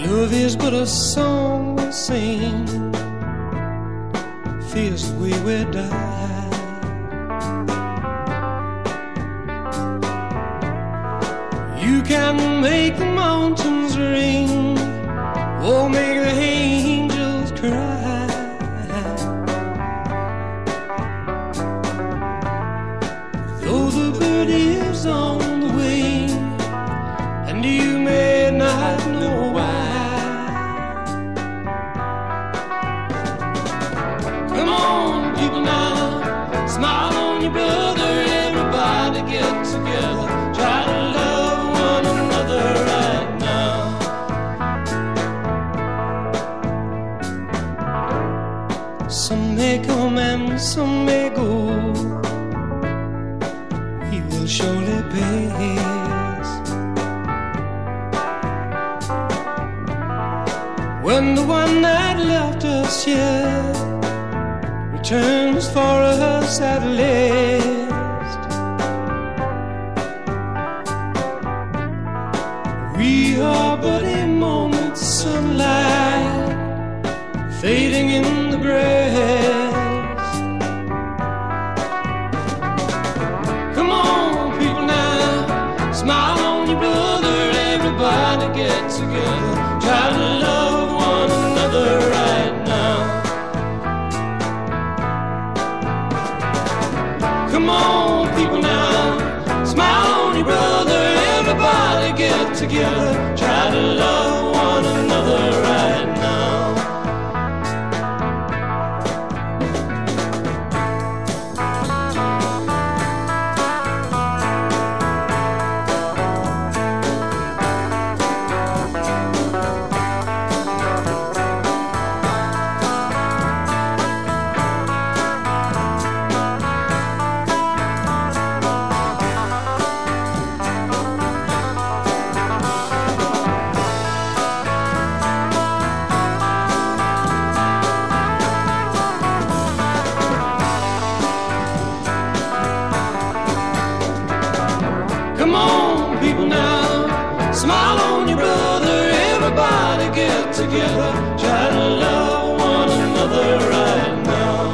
Love is but a song we sing, feels the way we die. You can make the mountains ring, or make the angels cry. Though the bird is on the wing, and you may not know why. Come on, people now, smile on your brother. Everybody get together, try to love one another right now. Some may come and some may go, we will surely pass. When the one that left us here returns for us at last, we are but a moment's sunlight fading in the grass. Come on, people now, smile on your brother. Everybody get together, try to love one another right now. Come on, people now, smile on your brother. Everybody get together, try to love one another right now. Come on, people now, smile on your brother. Everybody get together, try to love one another right now.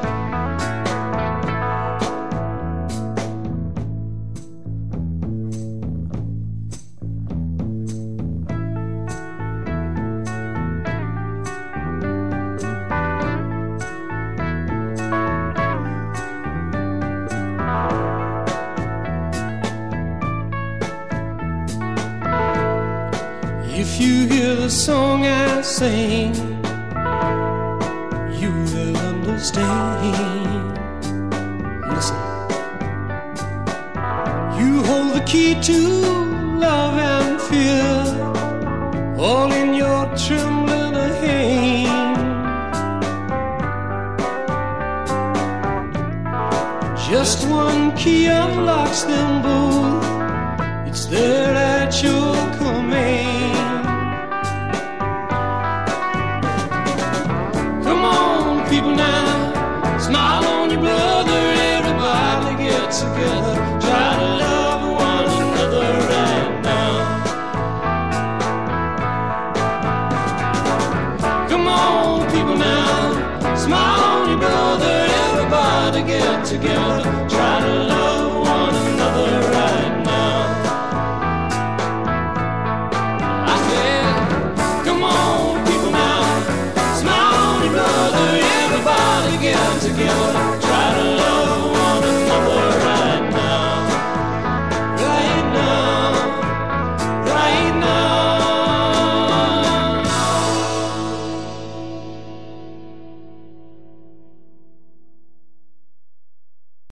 If you hear the song I sing, you will understand. Listen, you hold the key to love and fear, all in your trembling hand. Just one key unlocks them both, it's there at your command. People now, smile on your brother. Everybody get together, try to love one another right now. Come on, people now, smile on your brother. Everybody get together,